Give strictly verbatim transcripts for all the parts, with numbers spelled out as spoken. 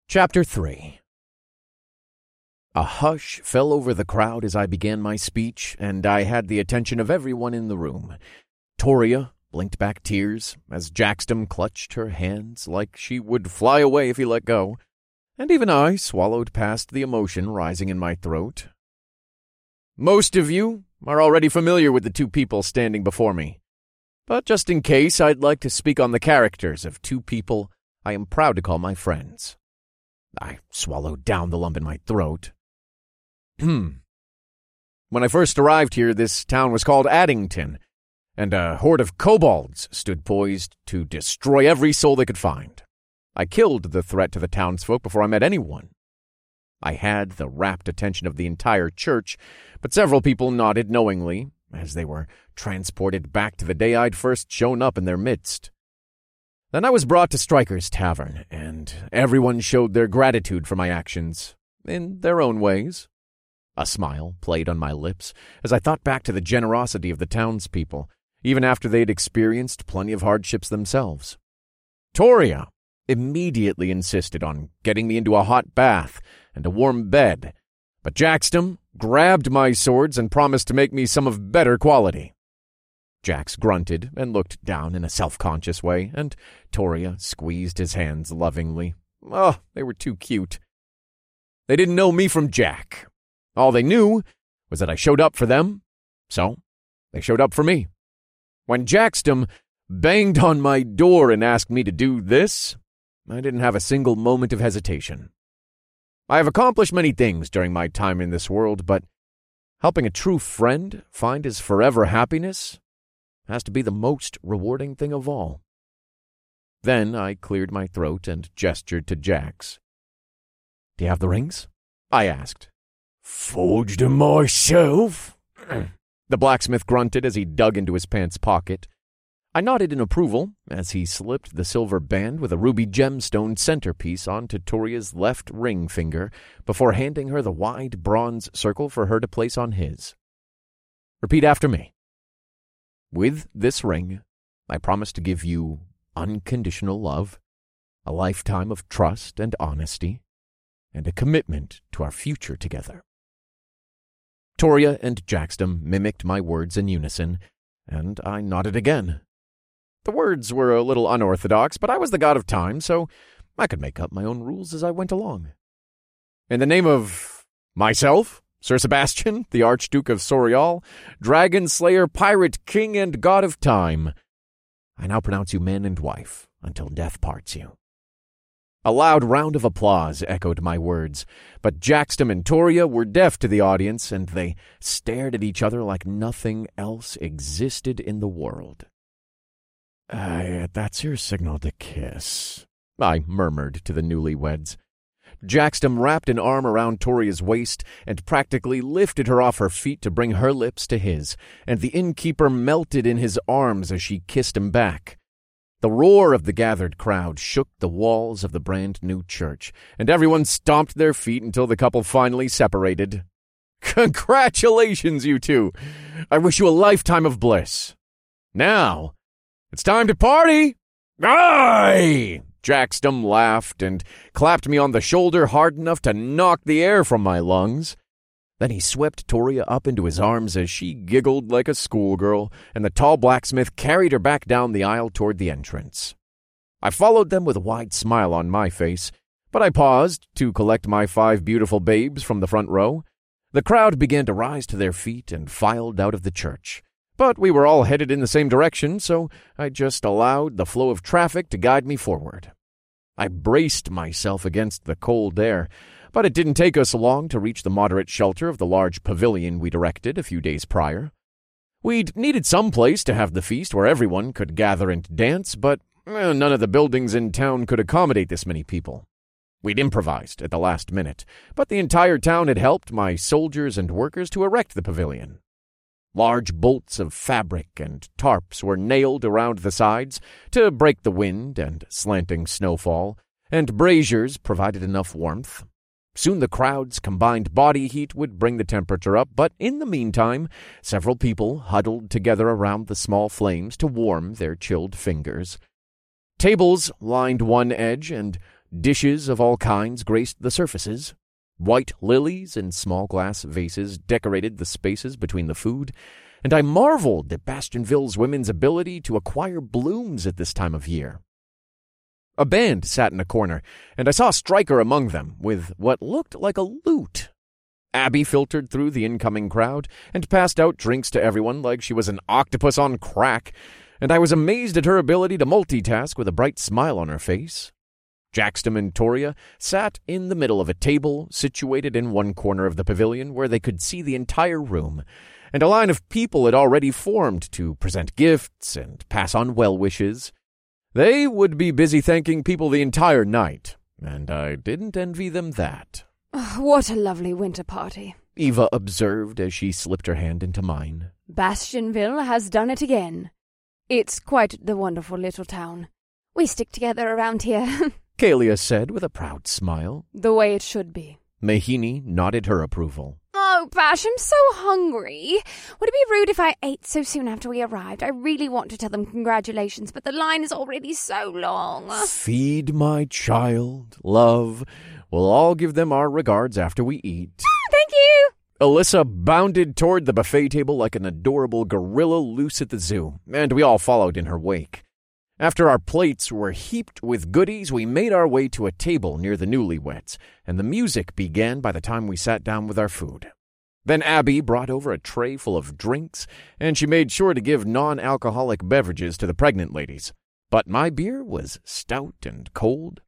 Chapter three. A hush fell over the crowd as I began my speech, and I had the attention of everyone in the room. Toria blinked back tears as Jackstum clutched her hands like she would fly away if he let go, and even I swallowed past the emotion rising in my throat. Most of you are already familiar with the two people standing before me, but just in case, I'd like to speak on the characters of two people I am proud to call my friends. I swallowed down the lump in my throat. Hmm. When I first arrived here, this town was called Addington, and a horde of kobolds stood poised to destroy every soul they could find. I killed the threat to the townsfolk before I met anyone. I had the rapt attention of the entire church, but several people nodded knowingly as they were transported back to the day I'd first shown up in their midst. Then I was brought to Stryker's Tavern, and everyone showed their gratitude for my actions, in their own ways. A smile played on my lips as I thought back to the generosity of the townspeople, even after they had experienced plenty of hardships themselves. Toria immediately insisted on getting me into a hot bath and a warm bed, but Jackstum grabbed my swords and promised to make me some of better quality. Jax grunted and looked down in a self-conscious way, and Toria squeezed his hands lovingly. Oh, they were too cute. They didn't know me from Jack. All they knew was that I showed up for them, so they showed up for me. When Jackstum banged on my door and asked me to do this, I didn't have a single moment of hesitation. I have accomplished many things during my time in this world, but helping a true friend find his forever happiness has to be the most rewarding thing of all. Then I cleared my throat and gestured to Jax. "Do you have the rings?" I asked. "Forged them myself." The blacksmith grunted as he dug into his pants pocket. I nodded in approval as he slipped the silver band with a ruby gemstone centerpiece onto Toria's left ring finger before handing her the wide bronze circle for her to place on his. "Repeat after me. With this ring, I promise to give you unconditional love, a lifetime of trust and honesty, and a commitment to our future together." Toria and Jackstum mimicked my words in unison, and I nodded again. The words were a little unorthodox, but I was the god of time, so I could make up my own rules as I went along. "In the name of myself, Sir Sebastian, the Archduke of Sorial, Dragon Slayer, Pirate King, and God of Time, I now pronounce you man and wife until death parts you." A loud round of applause echoed my words, but Jackstum and Toria were deaf to the audience, and they stared at each other like nothing else existed in the world. Uh, that's your signal to kiss," I murmured to the newlyweds. Jackstum wrapped an arm around Toria's waist and practically lifted her off her feet to bring her lips to his, and the innkeeper melted in his arms as she kissed him back. The roar of the gathered crowd shook the walls of the brand-new church, and everyone stomped their feet until the couple finally separated. "Congratulations, you two! I wish you a lifetime of bliss. Now, it's time to party!" "Aye!" Jackstum laughed and clapped me on the shoulder hard enough to knock the air from my lungs. Then he swept Toria up into his arms as she giggled like a schoolgirl, and the tall blacksmith carried her back down the aisle toward the entrance. I followed them with a wide smile on my face, but I paused to collect my five beautiful babes from the front row. The crowd began to rise to their feet and filed out of the church. But we were all headed in the same direction, so I just allowed the flow of traffic to guide me forward. I braced myself against the cold air, but it didn't take us long to reach the moderate shelter of the large pavilion we'd erected a few days prior. We'd needed some place to have the feast where everyone could gather and dance, but eh, none of the buildings in town could accommodate this many people. We'd improvised at the last minute, but the entire town had helped my soldiers and workers to erect the pavilion. Large bolts of fabric and tarps were nailed around the sides to break the wind and slanting snowfall, and braziers provided enough warmth. Soon the crowd's combined body heat would bring the temperature up, but in the meantime, several people huddled together around the small flames to warm their chilled fingers. Tables lined one edge, and Dishes of all kinds graced the surfaces. White lilies in small glass vases decorated the spaces between the food, and I marveled at Bastionville's women's ability to acquire blooms at this time of year. A band sat in a corner, and I saw Stryker among them, with what looked like a lute. Abby filtered through the incoming crowd and passed out drinks to everyone like she was an octopus on crack, and I was amazed at her ability to multitask with a bright smile on her face. Jackson and Toria sat in the middle of a table situated in one corner of the pavilion where they could see the entire room, and a line of people had already formed to present gifts and pass on well wishes. They would be busy thanking people the entire night, and I didn't envy them that. Oh, what a lovely winter party, Eva observed as she slipped her hand into mine. Bastionville has done it again. It's quite the wonderful little town. We stick together around here. Kalia said with a proud smile. The way it should be. Mahini nodded her approval. Oh, Bash, I'm so hungry. Would it be rude if I ate so soon after we arrived? I really want to tell them congratulations, but the line is already so long. Feed my child, love. We'll all give them our regards after we eat. Thank you. Alyssa bounded toward the buffet table like an adorable gorilla loose at the zoo, and we all followed in her wake. After our plates were heaped with goodies, we made our way to a table near the newlyweds, and the music began by the time we sat down with our food. Then Abby brought over a tray full of drinks, and she made sure to give non-alcoholic beverages to the pregnant ladies. But my beer was stout and cold.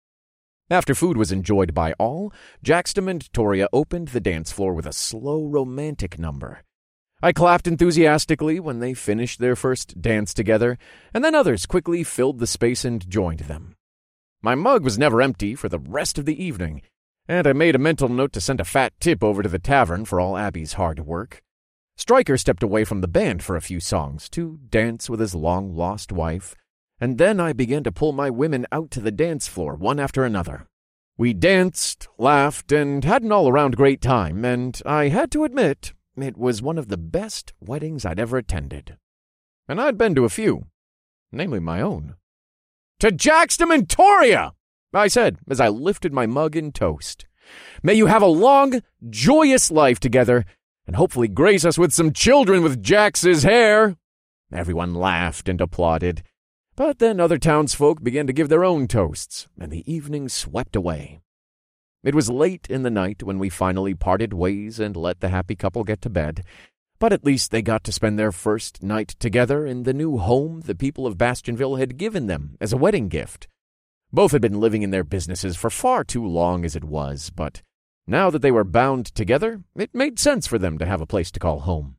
After food was enjoyed by all, Jackson and Toria opened the dance floor with a slow romantic number. I clapped enthusiastically when they finished their first dance together, and then others quickly filled the space and joined them. My mug was never empty for the rest of the evening, and I made a mental note to send a fat tip over to the tavern for all Abby's hard work. Stryker stepped away from the band for a few songs to dance with his long-lost wife, and then I began to pull my women out to the dance floor one after another. We danced, laughed, and had an all-around great time, and I had to admit, it was one of the best weddings I'd ever attended. And I'd been to a few, namely my own. To Jackson and Toria, I said as I lifted my mug in toast. May you have a long, joyous life together, and hopefully grace us with some children with Jax's hair. Everyone laughed and applauded, but then other townsfolk began to give their own toasts, and the evening swept away. It was late in the night when we finally parted ways and let the happy couple get to bed, but at least they got to spend their first night together in the new home the people of Bastionville had given them as a wedding gift. Both had been living in their businesses for far too long as it was, but now that they were bound together, it made sense for them to have a place to call home.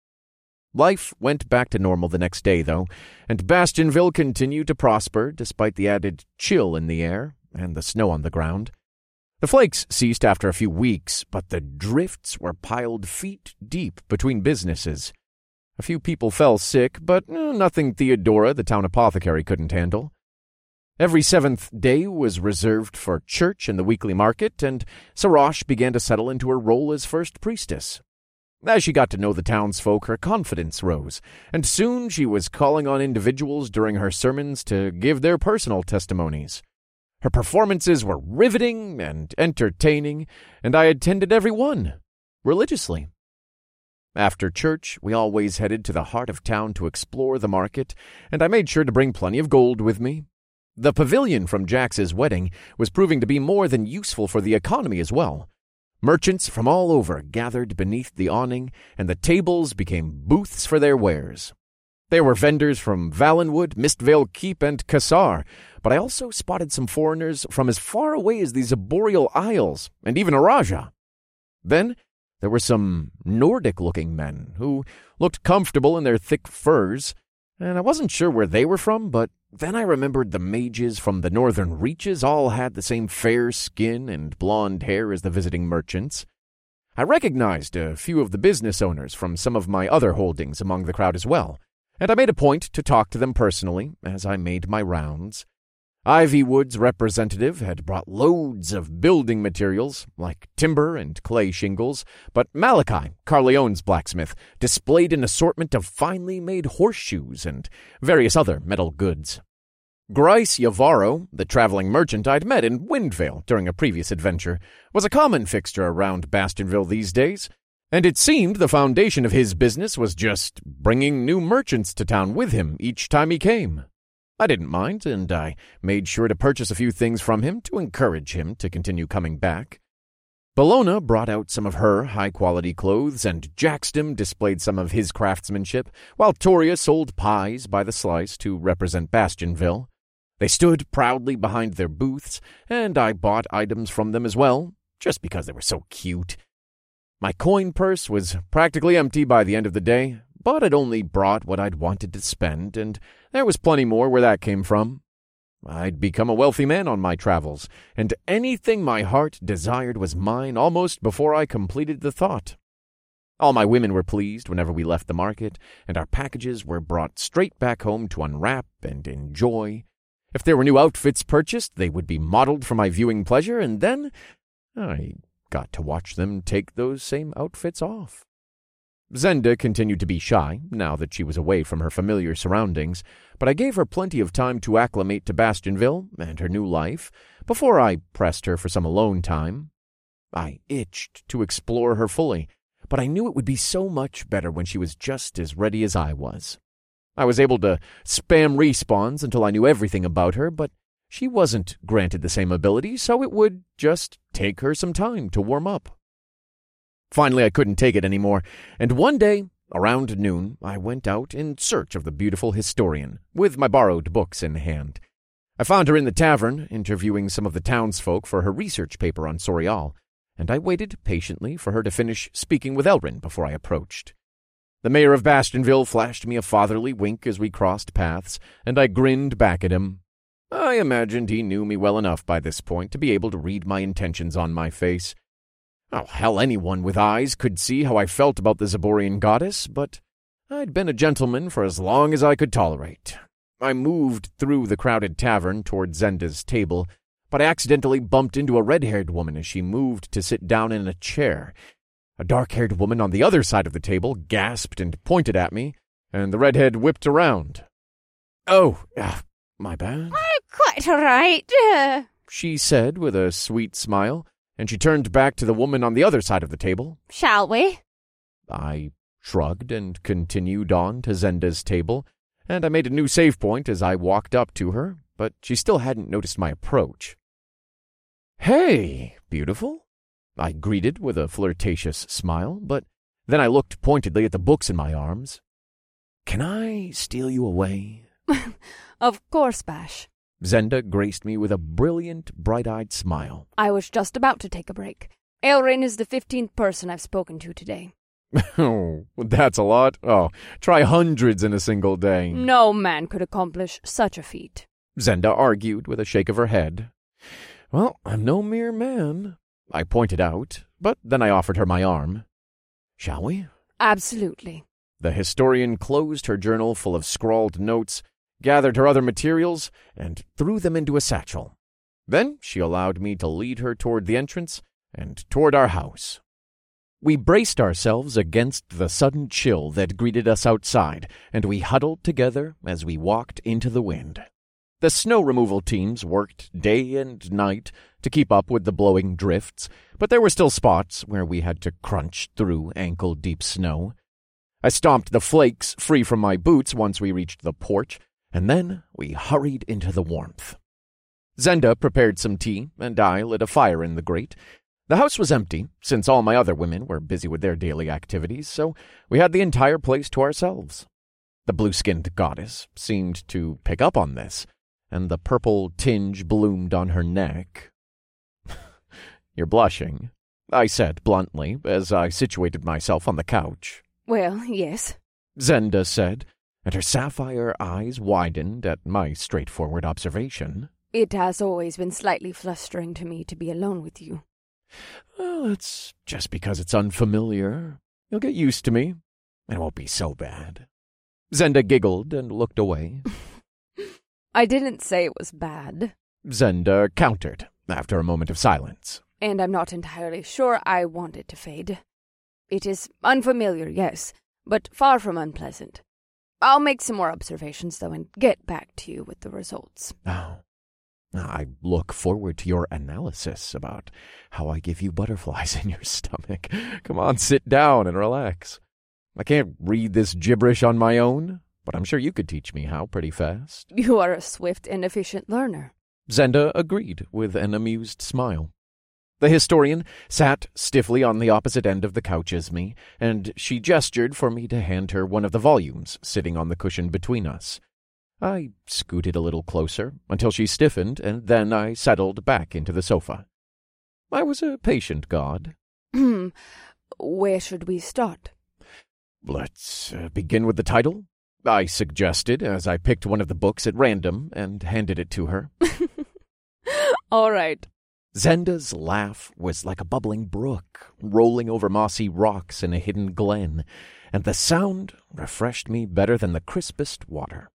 Life went back to normal the next day, though, and Bastionville continued to prosper despite the added chill in the air and the snow on the ground. The flakes ceased after a few weeks, but the drifts were piled feet deep between businesses. A few people fell sick, but eh, nothing Theodora, the town apothecary, couldn't handle. Every seventh day was reserved for church and the weekly market, and Sarash began to settle into her role as first priestess. As she got to know the townsfolk, her confidence rose, and soon she was calling on individuals during her sermons to give their personal testimonies. Her performances were riveting and entertaining, and I attended every one, religiously. After church, we always headed to the heart of town to explore the market, and I made sure to bring plenty of gold with me. The pavilion from Jax's wedding was proving to be more than useful for the economy as well. Merchants from all over gathered beneath the awning, and the tables became booths for their wares. There were vendors from Valenwood, Mistvale Keep, and Kassar, but I also spotted some foreigners from as far away as the Zaborial Isles, and even Araja. Then there were some Nordic-looking men who looked comfortable in their thick furs, and I wasn't sure where they were from, but then I remembered the mages from the northern reaches all had the same fair skin and blonde hair as the visiting merchants. I recognized a few of the business owners from some of my other holdings among the crowd as well, and I made a point to talk to them personally as I made my rounds. Ivywood's representative had brought loads of building materials, like timber and clay shingles, but Malachi, Carleone's blacksmith, displayed an assortment of finely made horseshoes and various other metal goods. Grice Yavaro, the traveling merchant I'd met in Windvale during a previous adventure, was a common fixture around Bastionville these days, and it seemed the foundation of his business was just bringing new merchants to town with him each time he came. I didn't mind, and I made sure to purchase a few things from him to encourage him to continue coming back. Bologna brought out some of her high-quality clothes, and Jackston displayed some of his craftsmanship, while Toria sold pies by the slice to represent Bastionville. They stood proudly behind their booths, and I bought items from them as well, just because they were so cute. My coin purse was practically empty by the end of the day, but I'd only brought what I'd wanted to spend, and there was plenty more where that came from. I'd become a wealthy man on my travels, and anything my heart desired was mine almost before I completed the thought. All my women were pleased whenever we left the market, and our packages were brought straight back home to unwrap and enjoy. If there were new outfits purchased, they would be modeled for my viewing pleasure, and then I got to watch them take those same outfits off. Zenda continued to be shy, now that she was away from her familiar surroundings, but I gave her plenty of time to acclimate to Bastionville and her new life before I pressed her for some alone time. I itched to explore her fully, but I knew it would be so much better when she was just as ready as I was. I was able to spam respawns until I knew everything about her, but she wasn't granted the same ability, so it would just take her some time to warm up. Finally, I couldn't take it anymore, and one day, around noon, I went out in search of the beautiful historian, with my borrowed books in hand. I found her in the tavern, interviewing some of the townsfolk for her research paper on Sorial, and I waited patiently for her to finish speaking with Elrin before I approached. The mayor of Bastionville flashed me a fatherly wink as we crossed paths, and I grinned back at him. I imagined he knew me well enough by this point to be able to read my intentions on my face. Oh, hell, anyone with eyes could see how I felt about the Zaborian goddess, but I'd been a gentleman for as long as I could tolerate. I moved through the crowded tavern toward Zenda's table, but I accidentally bumped into a red-haired woman as she moved to sit down in a chair. A dark-haired woman on the other side of the table gasped and pointed at me, and the redhead whipped around. Oh, uh, my bad. Oh, quite all right, uh... she said with a sweet smile, and she turned back to the woman on the other side of the table. Shall we? I shrugged and continued on to Zenda's table, and I made a new save point as I walked up to her, but she still hadn't noticed my approach. Hey, beautiful, I greeted with a flirtatious smile, but then I looked pointedly at the books in my arms. Can I steal you away? Of course, Bash. Zenda graced me with a brilliant, bright-eyed smile. I was just about to take a break. Elrin is the fifteenth person I've spoken to today. Oh, that's a lot. Oh, try hundreds in a single day. No man could accomplish such a feat. Zenda argued with a shake of her head. Well, I'm no mere man, I pointed out, but then I offered her my arm. Shall we? Absolutely. The historian closed her journal full of scrawled notes, gathered her other materials, and threw them into a satchel. Then she allowed me to lead her toward the entrance and toward our house. We braced ourselves against the sudden chill that greeted us outside, and we huddled together as we walked into the wind. The snow removal teams worked day and night to keep up with the blowing drifts, but there were still spots where we had to crunch through ankle-deep snow. I stomped the flakes free from my boots once we reached the porch, and then we hurried into the warmth. Zenda prepared some tea, and I lit a fire in the grate. The house was empty, since all my other women were busy with their daily activities, so we had the entire place to ourselves. The blue-skinned goddess seemed to pick up on this, and the purple tinge bloomed on her neck. You're blushing, I said bluntly, as I situated myself on the couch. Well, yes, Zenda said, and her sapphire eyes widened at my straightforward observation. It has always been slightly flustering to me to be alone with you. Well, it's just because it's unfamiliar. You'll get used to me. It won't be so bad. Zenda giggled and looked away. I didn't say it was bad, Zenda countered after a moment of silence. And I'm not entirely sure I want it to fade. It is unfamiliar, yes, but far from unpleasant. I'll make some more observations, though, and get back to you with the results. Oh. I look forward to your analysis about how I give you butterflies in your stomach. Come on, sit down and relax. I can't read this gibberish on my own, but I'm sure you could teach me how pretty fast. You are a swift and efficient learner. Zenda agreed with an amused smile. The historian sat stiffly on the opposite end of the couch as me, and she gestured for me to hand her one of the volumes sitting on the cushion between us. I scooted a little closer until she stiffened, and then I settled back into the sofa. I was a patient god. Hmm. Where should we start? Let's uh, begin with the title, I suggested as I picked one of the books at random and handed it to her. All right. Zenda's laugh was like a bubbling brook rolling over mossy rocks in a hidden glen, and the sound refreshed me better than the crispest water.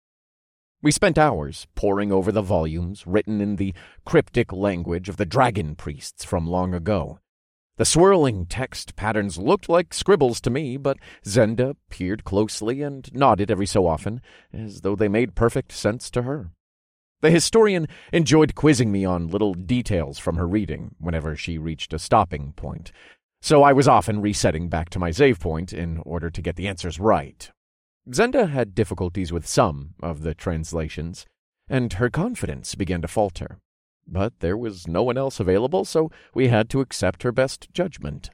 We spent hours poring over the volumes written in the cryptic language of the dragon priests from long ago. The swirling text patterns looked like scribbles to me, but Zenda peered closely and nodded every so often, as though they made perfect sense to her. The historian enjoyed quizzing me on little details from her reading whenever she reached a stopping point, so I was often resetting back to my save point in order to get the answers right. Zenda had difficulties with some of the translations, and her confidence began to falter. But there was no one else available, so we had to accept her best judgment.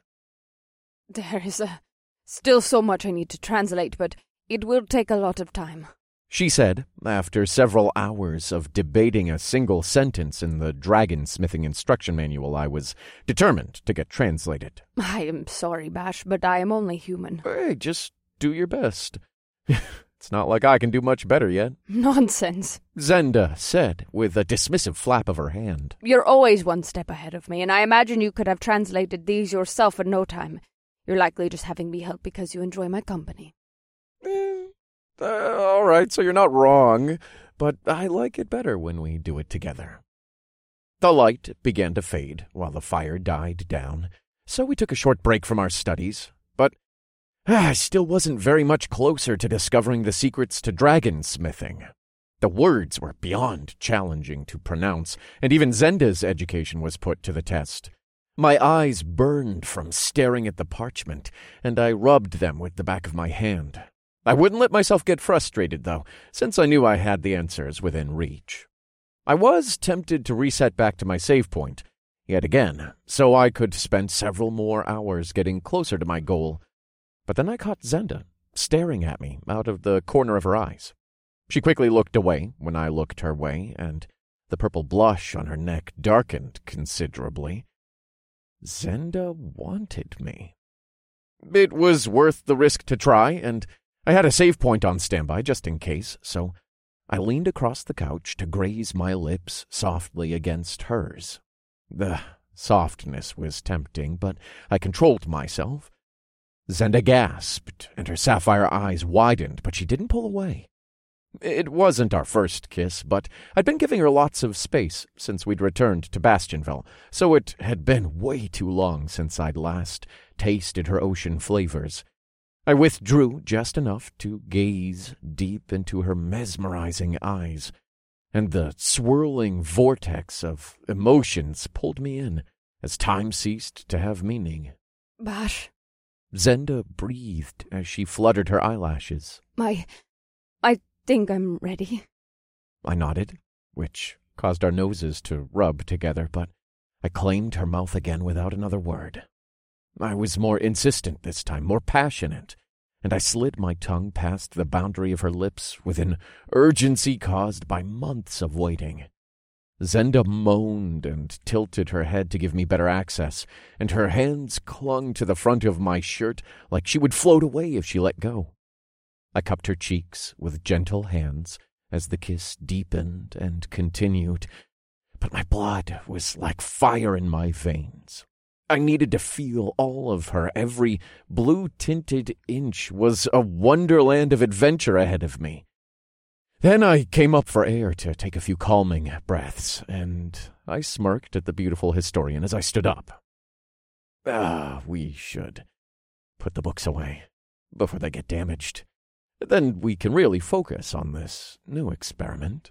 There is uh, still so much I need to translate, but it will take a lot of time, she said, after several hours of debating a single sentence in the dragon-smithing instruction manual I was determined to get translated. I am sorry, Bash, but I am only human. Hey, just do your best. It's not like I can do much better yet. Nonsense, Zenda said, with a dismissive flap of her hand. You're always one step ahead of me, and I imagine you could have translated these yourself in no time. You're likely just having me help because you enjoy my company. Eh. Uh, all right, so you're not wrong, but I like it better when we do it together. The light began to fade while the fire died down, so we took a short break from our studies, but I still wasn't very much closer to discovering the secrets to dragon-smithing. The words were beyond challenging to pronounce, and even Zenda's education was put to the test. My eyes burned from staring at the parchment, and I rubbed them with the back of my hand. I wouldn't let myself get frustrated, though, since I knew I had the answers within reach. I was tempted to reset back to my save point, yet again, so I could spend several more hours getting closer to my goal. But then I caught Zenda staring at me out of the corner of her eyes. She quickly looked away when I looked her way, and the purple blush on her neck darkened considerably. Zenda wanted me. It was worth the risk to try, and I had a save point on standby just in case, so I leaned across the couch to graze my lips softly against hers. The softness was tempting, but I controlled myself. Zenda gasped, and her sapphire eyes widened, but she didn't pull away. It wasn't our first kiss, but I'd been giving her lots of space since we'd returned to Bastionville, so it had been way too long since I'd last tasted her ocean flavors. I withdrew just enough to gaze deep into her mesmerizing eyes, and the swirling vortex of emotions pulled me in as time ceased to have meaning. Bash. Zenda breathed as she fluttered her eyelashes. I... I think I'm ready. I nodded, which caused our noses to rub together, but I claimed her mouth again without another word. I was more insistent this time, more passionate, and I slid my tongue past the boundary of her lips with an urgency caused by months of waiting. Zenda moaned and tilted her head to give me better access, and her hands clung to the front of my shirt like she would float away if she let go. I cupped her cheeks with gentle hands as the kiss deepened and continued, but my blood was like fire in my veins. I needed to feel all of her. Every blue-tinted inch was a wonderland of adventure ahead of me. Then I came up for air to take a few calming breaths, and I smirked at the beautiful historian as I stood up. Ah, we should put the books away before they get damaged. Then we can really focus on this new experiment.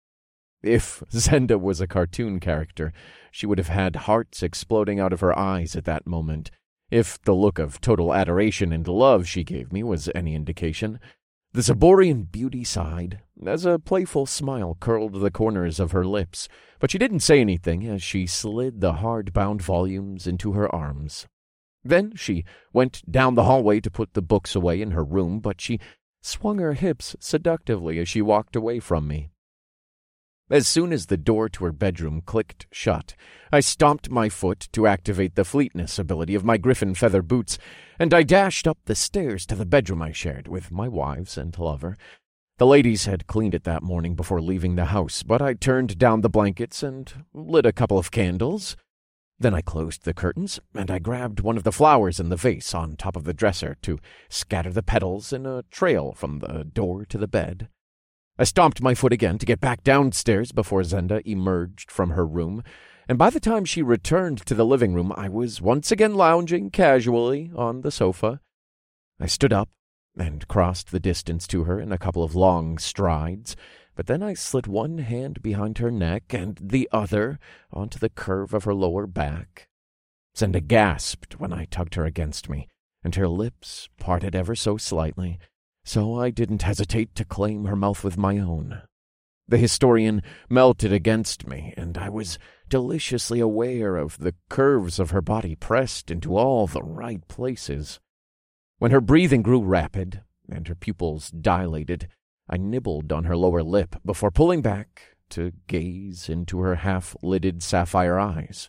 If Zenda was a cartoon character, she would have had hearts exploding out of her eyes at that moment. If the look of total adoration and love she gave me was any indication, the Zaborian beauty sighed, as a playful smile curled the corners of her lips, but she didn't say anything as she slid the hard-bound volumes into her arms. Then she went down the hallway to put the books away in her room, but she swung her hips seductively as she walked away from me. As soon as the door to her bedroom clicked shut, I stomped my foot to activate the fleetness ability of my griffin feather boots, and I dashed up the stairs to the bedroom I shared with my wives and lover. The ladies had cleaned it that morning before leaving the house, but I turned down the blankets and lit a couple of candles. Then I closed the curtains, and I grabbed one of the flowers in the vase on top of the dresser to scatter the petals in a trail from the door to the bed. I stomped my foot again to get back downstairs before Zenda emerged from her room, and by the time she returned to the living room, I was once again lounging casually on the sofa. I stood up and crossed the distance to her in a couple of long strides, but then I slid one hand behind her neck and the other onto the curve of her lower back. Zenda gasped when I tugged her against me, and her lips parted ever so slightly, so I didn't hesitate to claim her mouth with my own. The historian melted against me, and I was deliciously aware of the curves of her body pressed into all the right places. When her breathing grew rapid and her pupils dilated, I nibbled on her lower lip before pulling back to gaze into her half-lidded sapphire eyes.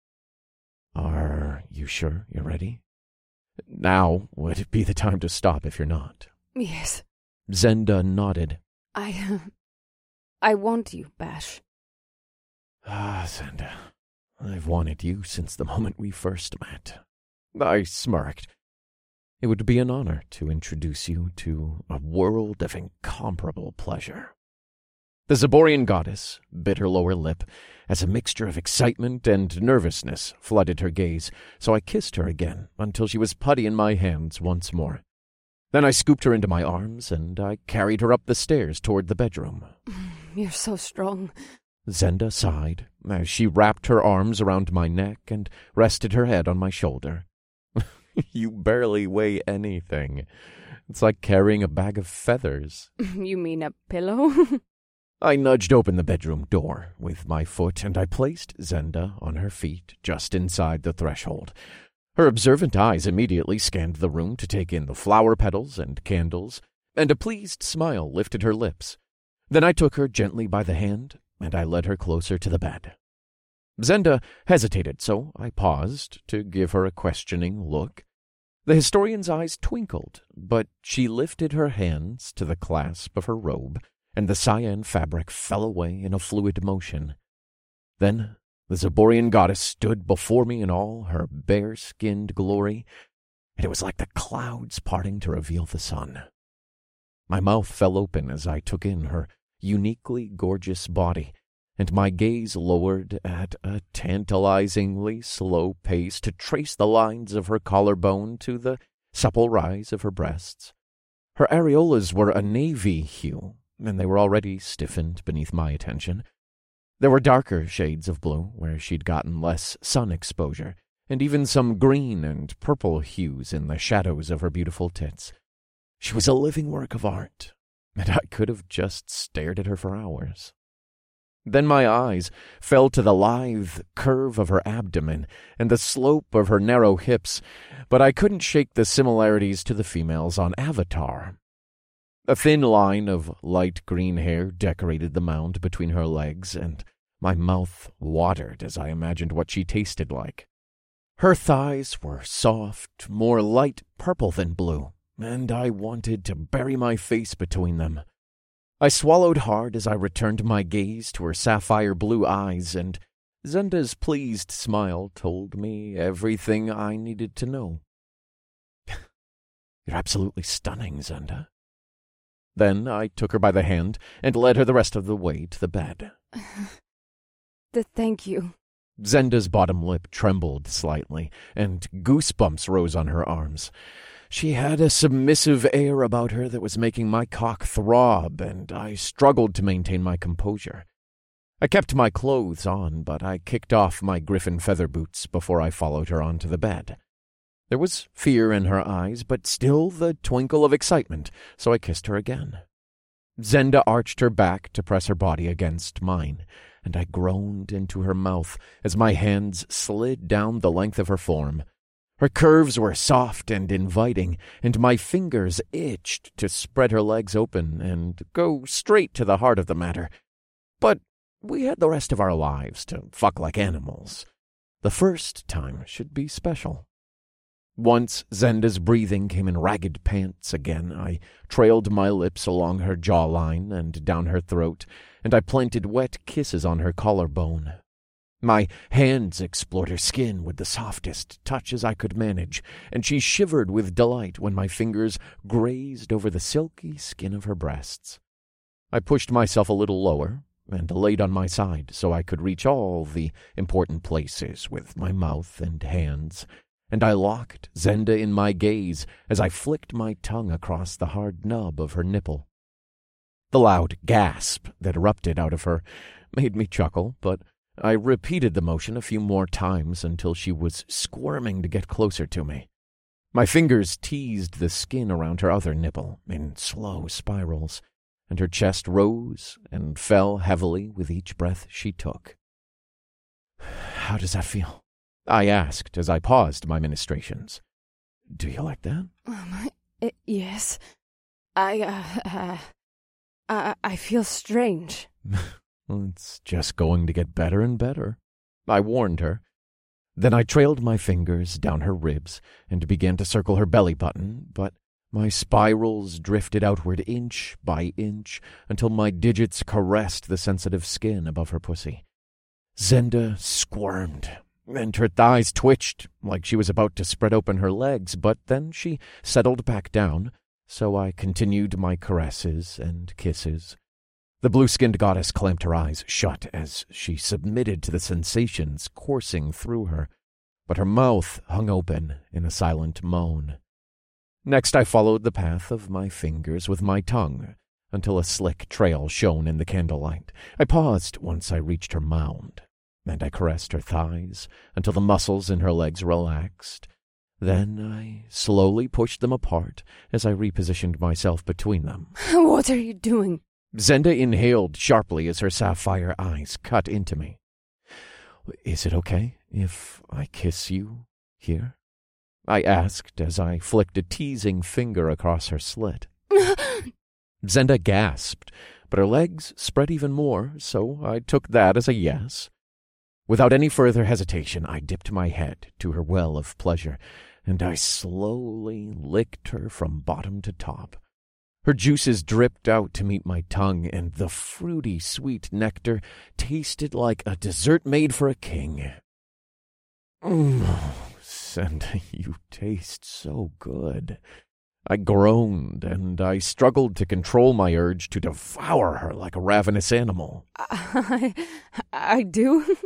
"Are you sure you're ready? Now would be the time to stop if you're not." "Yes." Zenda nodded. I, uh, I want you, Bash." "Ah, Zenda, I've wanted you since the moment we first met." I smirked. It would be an honor to introduce you to a world of incomparable pleasure. The Zaborian goddess bit her lower lip as a mixture of excitement and nervousness flooded her gaze, so I kissed her again until she was putty in my hands once more. Then I scooped her into my arms, and I carried her up the stairs toward the bedroom. "You're so strong." Zenda sighed as she wrapped her arms around my neck and rested her head on my shoulder. "You barely weigh anything. It's like carrying a bag of feathers." "You mean a pillow?" I nudged open the bedroom door with my foot, and I placed Zenda on her feet just inside the threshold. Her observant eyes immediately scanned the room to take in the flower petals and candles, and a pleased smile lifted her lips. Then I took her gently by the hand, and I led her closer to the bed. Zenda hesitated, so I paused to give her a questioning look. The historian's eyes twinkled, but she lifted her hands to the clasp of her robe, and the cyan fabric fell away in a fluid motion. Then the Zaborian goddess stood before me in all her bare-skinned glory, and it was like the clouds parting to reveal the sun. My mouth fell open as I took in her uniquely gorgeous body, and my gaze lowered at a tantalizingly slow pace to trace the lines of her collarbone to the supple rise of her breasts. Her areolas were a navy hue, and they were already stiffened beneath my attention. There were darker shades of blue, where she'd gotten less sun exposure, and even some green and purple hues in the shadows of her beautiful tits. She was a living work of art, and I could have just stared at her for hours. Then my eyes fell to the lithe curve of her abdomen and the slope of her narrow hips, but I couldn't shake the similarities to the females on Avatar. A thin line of light green hair decorated the mound between her legs, and my mouth watered as I imagined what she tasted like. Her thighs were soft, more light purple than blue, and I wanted to bury my face between them. I swallowed hard as I returned my gaze to her sapphire blue eyes, and Zenda's pleased smile told me everything I needed to know. "You're absolutely stunning, Zenda." Then I took her by the hand and led her the rest of the way to the bed. The thank you." Zenda's bottom lip trembled slightly, and goosebumps rose on her arms. She had a submissive air about her that was making my cock throb, and I struggled to maintain my composure. I kept my clothes on, but I kicked off my griffin feather boots before I followed her onto the bed. There was fear in her eyes, but still the twinkle of excitement, so I kissed her again. Zenda arched her back to press her body against mine, and I groaned into her mouth as my hands slid down the length of her form. Her curves were soft and inviting, and my fingers itched to spread her legs open and go straight to the heart of the matter. But we had the rest of our lives to fuck like animals. The first time should be special. Once Zenda's breathing came in ragged pants again, I trailed my lips along her jawline and down her throat, and I planted wet kisses on her collarbone. My hands explored her skin with the softest touches I could manage, and she shivered with delight when my fingers grazed over the silky skin of her breasts. I pushed myself a little lower and laid on my side so I could reach all the important places with my mouth and hands, and I locked Zenda in my gaze as I flicked my tongue across the hard nub of her nipple. The loud gasp that erupted out of her made me chuckle, but I repeated the motion a few more times until she was squirming to get closer to me. My fingers teased the skin around her other nipple in slow spirals, and her chest rose and fell heavily with each breath she took. "How does that feel?" I asked as I paused my ministrations. "Do you like that?" Um, I, yes. I, uh, uh, I, I feel strange. "It's just going to get better and better," I warned her. Then I trailed my fingers down her ribs and began to circle her belly button, but my spirals drifted outward inch by inch until my digits caressed the sensitive skin above her pussy. Zenda squirmed, and her thighs twitched like she was about to spread open her legs, but then she settled back down, so I continued my caresses and kisses. The blue-skinned goddess clamped her eyes shut as she submitted to the sensations coursing through her, but her mouth hung open in a silent moan. Next I followed the path of my fingers with my tongue until a slick trail shone in the candlelight. I paused once I reached her mound, and I caressed her thighs until the muscles in her legs relaxed. Then I slowly pushed them apart as I repositioned myself between them. "What are you doing?" Zenda inhaled sharply as her sapphire eyes cut into me. "Is it okay if I kiss you here?" I asked as I flicked a teasing finger across her slit. Zenda gasped, but her legs spread even more, so I took that as a yes. Without any further hesitation, I dipped my head to her well of pleasure, and I slowly licked her from bottom to top. Her juices dripped out to meet my tongue, and the fruity, sweet nectar tasted like a dessert made for a king. Mm, Zenda, you taste so good. I groaned, and I struggled to control my urge to devour her like a ravenous animal. I, I do?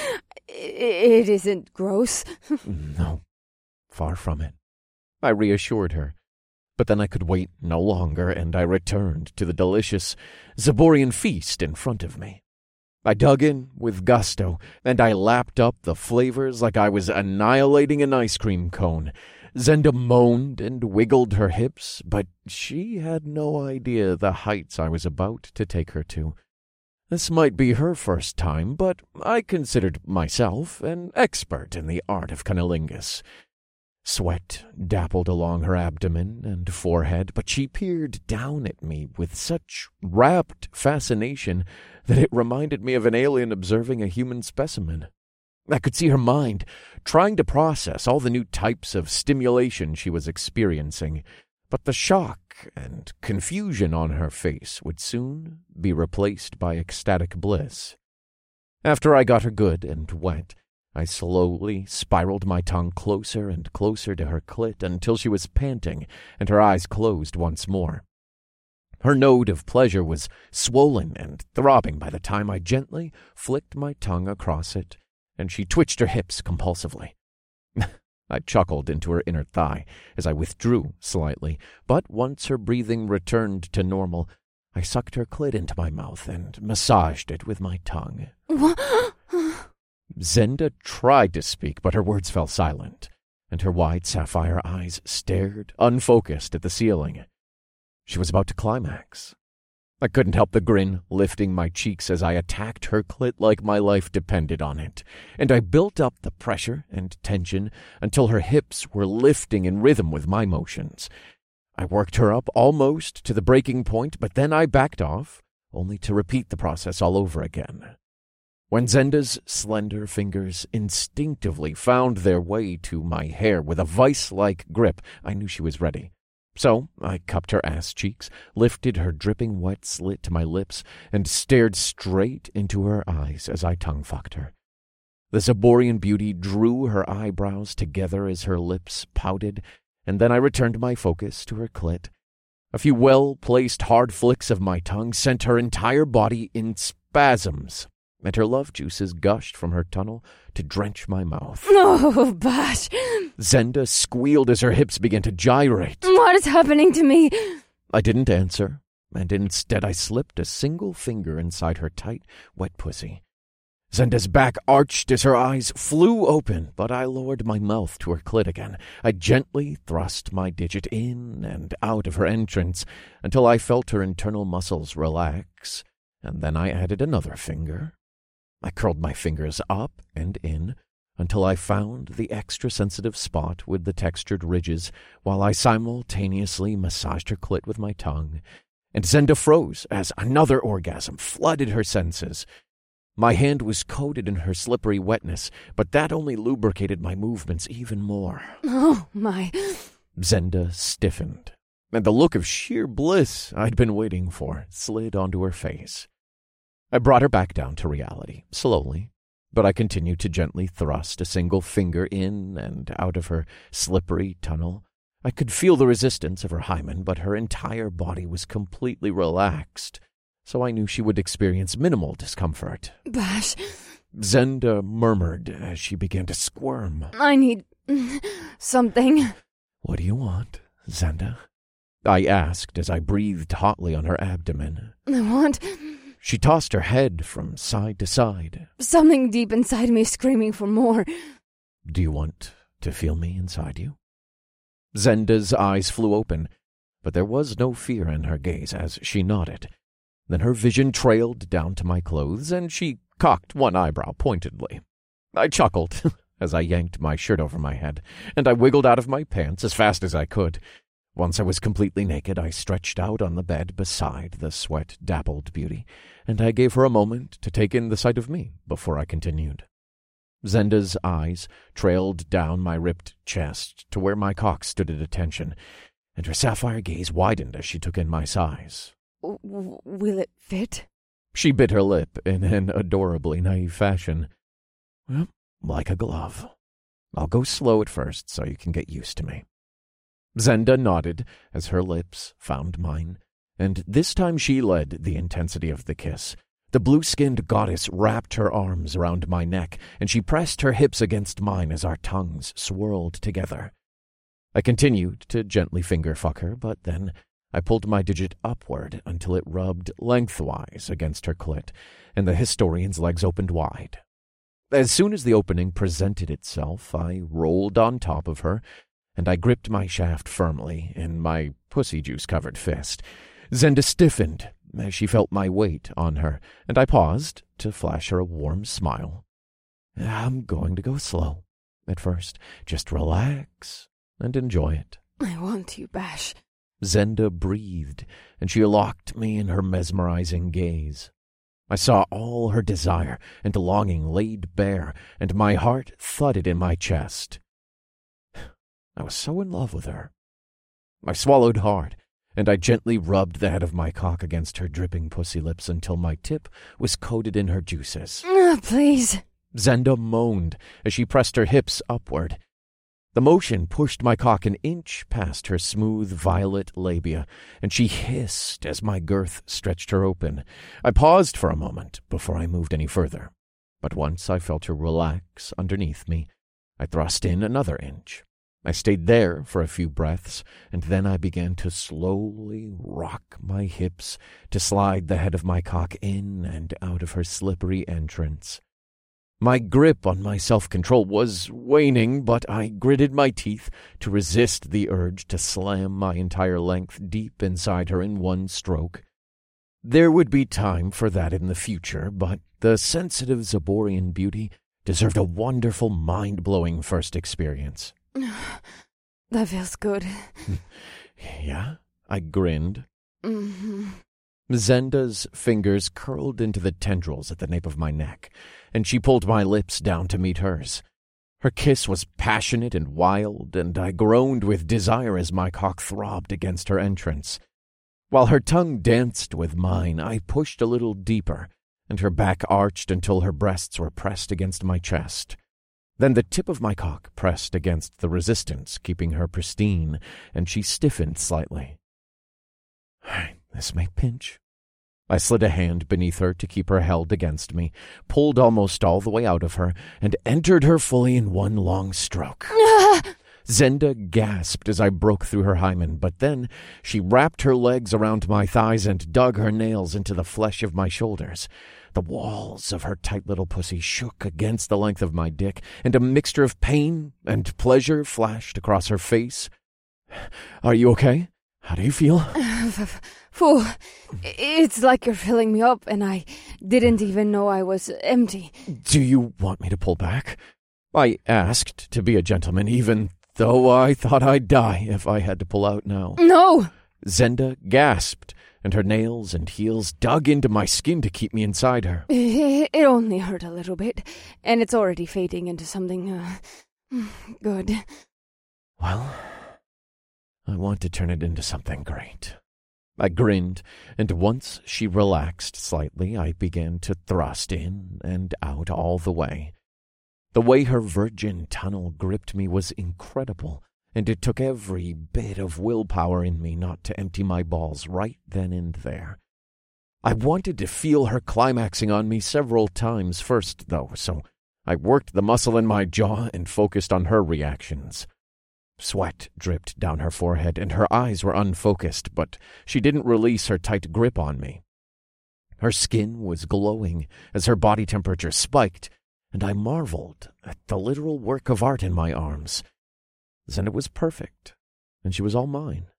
It isn't gross. No, far from it, I reassured her. But then I could wait no longer, and I returned to the delicious Zaborian feast in front of me. I dug in with gusto, and I lapped up the flavors like I was annihilating an ice cream cone. Zenda moaned and wiggled her hips, but she had no idea the heights I was about to take her to. This might be her first time, but I considered myself an expert in the art of cunnilingus. Sweat dappled along her abdomen and forehead, but she peered down at me with such rapt fascination that it reminded me of an alien observing a human specimen. I could see her mind trying to process all the new types of stimulation she was experiencing, but the shock and confusion on her face would soon be replaced by ecstatic bliss. After I got her good and wet, I slowly spiraled my tongue closer and closer to her clit until she was panting and her eyes closed once more. Her node of pleasure was swollen and throbbing by the time I gently flicked my tongue across it, and she twitched her hips compulsively. I chuckled into her inner thigh as I withdrew slightly, but once her breathing returned to normal, I sucked her clit into my mouth and massaged it with my tongue. Zenda tried to speak, but her words fell silent, and her wide sapphire eyes stared, unfocused, at the ceiling. She was about to climax. I couldn't help the grin lifting my cheeks as I attacked her clit like my life depended on it, and I built up the pressure and tension until her hips were lifting in rhythm with my motions. I worked her up almost to the breaking point, but then I backed off, only to repeat the process all over again. When Zenda's slender fingers instinctively found their way to my hair with a vice-like grip, I knew she was ready. So I cupped her ass cheeks, lifted her dripping wet slit to my lips, and stared straight into her eyes as I tongue-fucked her. The Zaborian beauty drew her eyebrows together as her lips pouted, and then I returned my focus to her clit. A few well-placed hard flicks of my tongue sent her entire body in spasms, and her love juices gushed from her tunnel to drench my mouth. Oh, Bash! Zenda squealed as her hips began to gyrate. What is happening to me? I didn't answer, and instead I slipped a single finger inside her tight, wet pussy. Zenda's back arched as her eyes flew open, but I lowered my mouth to her clit again. I gently thrust my digit in and out of her entrance until I felt her internal muscles relax, and then I added another finger. I curled my fingers up and in until I found the extra-sensitive spot with the textured ridges while I simultaneously massaged her clit with my tongue, and Zenda froze as another orgasm flooded her senses. My hand was coated in her slippery wetness, but that only lubricated my movements even more. Oh, my... Zenda stiffened, and the look of sheer bliss I'd been waiting for slid onto her face. I brought her back down to reality, slowly, but I continued to gently thrust a single finger in and out of her slippery tunnel. I could feel the resistance of her hymen, but her entire body was completely relaxed, so I knew she would experience minimal discomfort. Bash... Zenda murmured as she began to squirm. I need... something. What do you want, Zenda? I asked as I breathed hotly on her abdomen. I want... She tossed her head from side to side. Something deep inside me screaming for more. Do you want to feel me inside you? Zenda's eyes flew open, but there was no fear in her gaze as she nodded. Then her vision trailed down to my clothes, and she cocked one eyebrow pointedly. I chuckled as I yanked my shirt over my head, and I wiggled out of my pants as fast as I could. Once I was completely naked, I stretched out on the bed beside the sweat-dappled beauty, and I gave her a moment to take in the sight of me before I continued. Zenda's eyes trailed down my ripped chest to where my cock stood at attention, and her sapphire gaze widened as she took in my size. W- will it fit? She bit her lip in an adorably naive fashion. Well, like a glove. I'll go slow at first so you can get used to me. Zenda nodded as her lips found mine, and this time she led the intensity of the kiss. The blue-skinned goddess wrapped her arms around my neck, and she pressed her hips against mine as our tongues swirled together. I continued to gently finger-fuck her, but then I pulled my digit upward until it rubbed lengthwise against her clit, and the historian's legs opened wide. As soon as the opening presented itself, I rolled on top of her, and I gripped my shaft firmly in my pussy-juice-covered fist. Zenda stiffened as she felt my weight on her, and I paused to flash her a warm smile. I'm going to go slow at first. Just relax and enjoy it. I want to, Bash. Zenda breathed, and she locked me in her mesmerizing gaze. I saw all her desire and longing laid bare, and my heart thudded in my chest. I was so in love with her. I swallowed hard, and I gently rubbed the head of my cock against her dripping pussy lips until my tip was coated in her juices. Uh, please. Zenda moaned as she pressed her hips upward. The motion pushed my cock an inch past her smooth violet labia, and she hissed as my girth stretched her open. I paused for a moment before I moved any further, but once I felt her relax underneath me, I thrust in another inch. I stayed there for a few breaths, and then I began to slowly rock my hips to slide the head of my cock in and out of her slippery entrance. My grip on my self-control was waning, but I gritted my teeth to resist the urge to slam my entire length deep inside her in one stroke. There would be time for that in the future, but the sensitive Zaborian beauty deserved a wonderful, mind-blowing first experience. That feels good. Yeah? I grinned. Mm-hmm. Zenda's fingers curled into the tendrils at the nape of my neck, and she pulled my lips down to meet hers. Her kiss was passionate and wild, and I groaned with desire as my cock throbbed against her entrance. While her tongue danced with mine, I pushed a little deeper, and her back arched until her breasts were pressed against my chest. Then the tip of my cock pressed against the resistance, keeping her pristine, and she stiffened slightly. This may pinch. I slid a hand beneath her to keep her held against me, pulled almost all the way out of her, and entered her fully in one long stroke. Zenda gasped as I broke through her hymen, but then she wrapped her legs around my thighs and dug her nails into the flesh of my shoulders. The walls of her tight little pussy shook against the length of my dick, and a mixture of pain and pleasure flashed across her face. Are you okay? How do you feel? Phew. It's like you're filling me up, and I didn't even know I was empty. Do you want me to pull back? I asked to be a gentleman, even though I thought I'd die if I had to pull out now. No! Zenda gasped, and her nails and heels dug into my skin to keep me inside her. It only hurt a little bit, and it's already fading into something, uh, good. Well, I want to turn it into something great. I grinned, and once she relaxed slightly, I began to thrust in and out all the way. The way her virgin tunnel gripped me was incredible, and it took every bit of willpower in me not to empty my balls right then and there. I wanted to feel her climaxing on me several times first, though, so I worked the muscle in my jaw and focused on her reactions. Sweat dripped down her forehead, and her eyes were unfocused, but she didn't release her tight grip on me. Her skin was glowing as her body temperature spiked, and I marveled at the literal work of art in my arms. Then it was perfect, and she was all mine.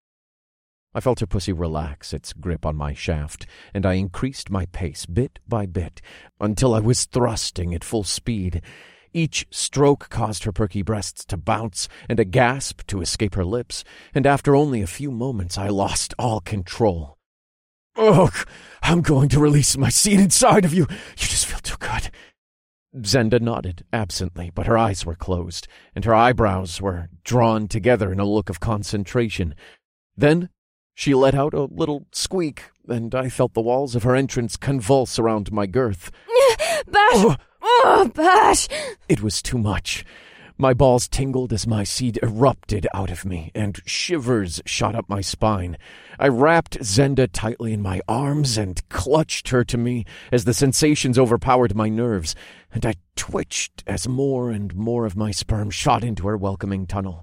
I felt her pussy relax its grip on my shaft, and I increased my pace bit by bit until I was thrusting at full speed. Each stroke caused her perky breasts to bounce and a gasp to escape her lips, and after only a few moments I lost all control. "Ugh, I'm going to release my seed inside of you. You just feel too good." Zenda nodded absently, but her eyes were closed, and her eyebrows were drawn together in a look of concentration. Then she let out a little squeak, and I felt the walls of her entrance convulse around my girth. Bash! Oh, Oh, Bash! It was too much. My balls tingled as my seed erupted out of me, and shivers shot up my spine. I wrapped Zenda tightly in my arms and clutched her to me as the sensations overpowered my nerves, and I twitched as more and more of my sperm shot into her welcoming tunnel.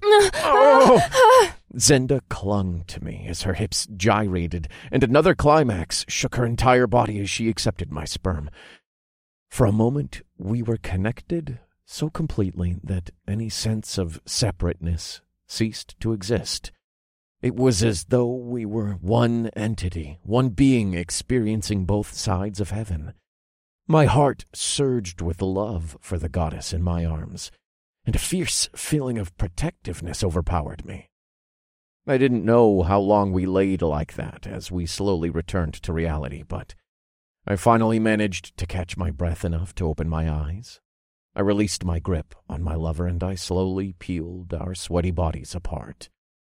Oh! Zenda clung to me as her hips gyrated, and another climax shook her entire body as she accepted my sperm. For a moment, we were connected so completely that any sense of separateness ceased to exist. It was as though we were one entity, one being experiencing both sides of heaven. My heart surged with love for the goddess in my arms, and a fierce feeling of protectiveness overpowered me. I didn't know how long we laid like that as we slowly returned to reality, but I finally managed to catch my breath enough to open my eyes. I released my grip on my lover, and I slowly peeled our sweaty bodies apart.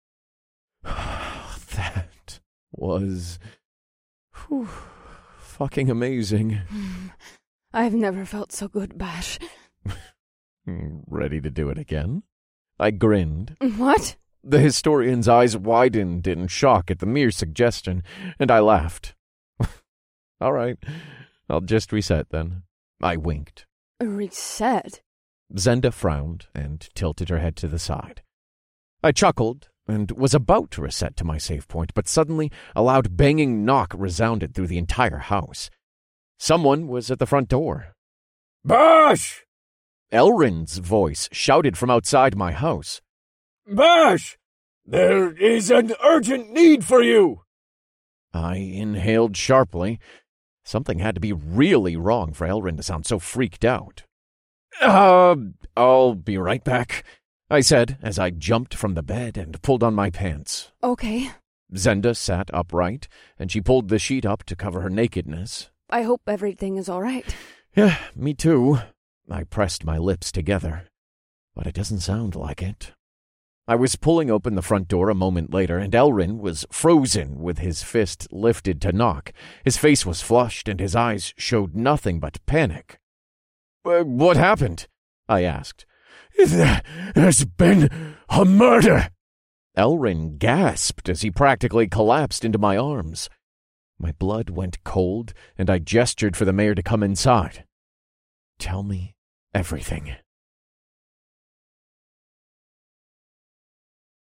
That was whew, fucking amazing. I've never felt so good, Bash. Ready to do it again? I grinned. What? The historian's eyes widened in shock at the mere suggestion, and I laughed. All right, I'll just reset then. I winked. Reset? Zenda frowned and tilted her head to the side. I chuckled and was about to reset to my save point, but suddenly a loud banging knock resounded through the entire house. Someone was at the front door. Bash! Elrin's voice shouted from outside my house. Bash! There is an urgent need for you! I inhaled sharply. Something had to be really wrong for Elrin to sound so freaked out. Uh, I'll be right back, I said as I jumped from the bed and pulled on my pants. Okay. Zenda sat upright, and she pulled the sheet up to cover her nakedness. I hope everything is all right. Yeah, me too. I pressed my lips together, but it doesn't sound like it. I was pulling open the front door a moment later, and Elrin was frozen with his fist lifted to knock. His face was flushed, and his eyes showed nothing but panic. Uh, what happened? I asked. There's been a murder! Elrin gasped as he practically collapsed into my arms. My blood went cold, and I gestured for the mayor to come inside. Tell me everything.